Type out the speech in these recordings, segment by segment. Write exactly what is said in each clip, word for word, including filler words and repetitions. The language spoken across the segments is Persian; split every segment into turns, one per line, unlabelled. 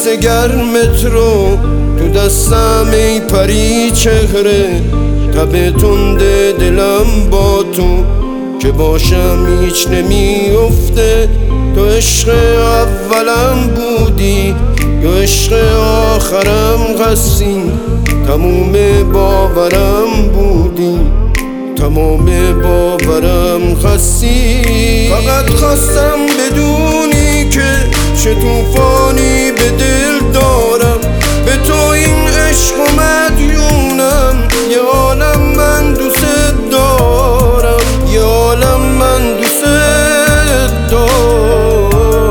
دست گرمت رو تو دستم ای پری چهره، تب تند دلم با تو که باشم هیچ نمیافته. تو عشق اولم بودی یا عشق آخرم هستی، تموم باورم بودی تمام باورم هستی. فقط خواستم بدونی که چه توفانی به دل دارم، به تو این عشق و مدیونم. یه عالم من دوست دارم، یه عالم من دوست دارم.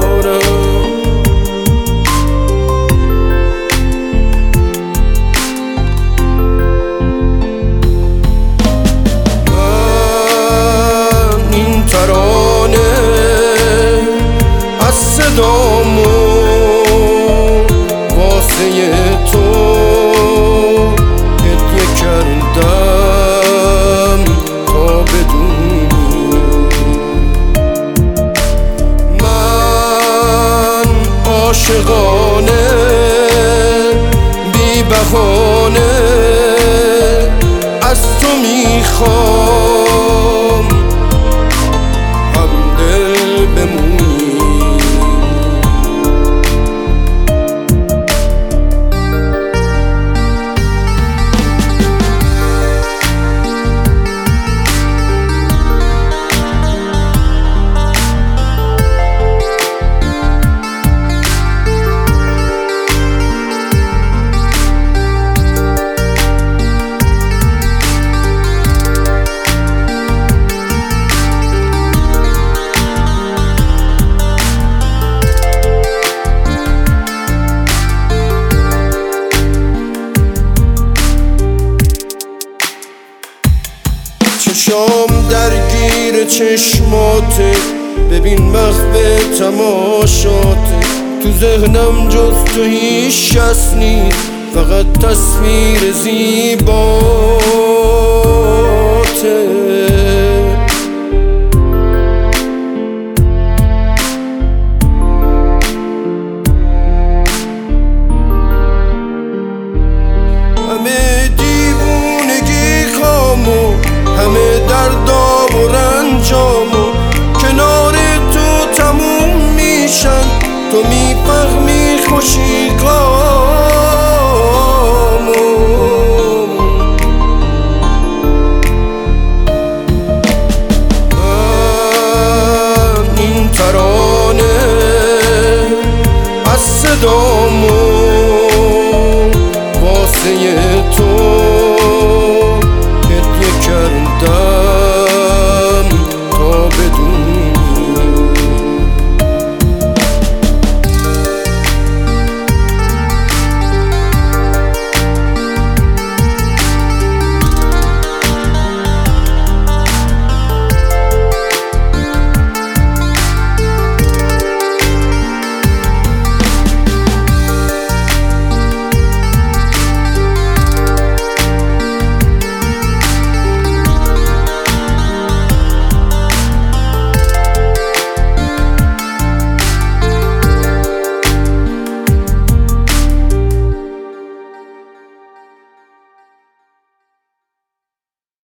من این ترانه از صدامو واسه تو هدیه کردم تا بدونی من عاشقانه بی بهانه از تو میخوام همدل بمونی. چشام درگیر چشماته، ببین محو تماشاته. تو ذهنم جز تو هیچ کس نیست، فقط تصویر زیباته. همه دیوونگی خامو، همه دردا و رنجامو کنار تو تموم میشن. تو میفهمی خوشیگامو. من این ترانه از صدا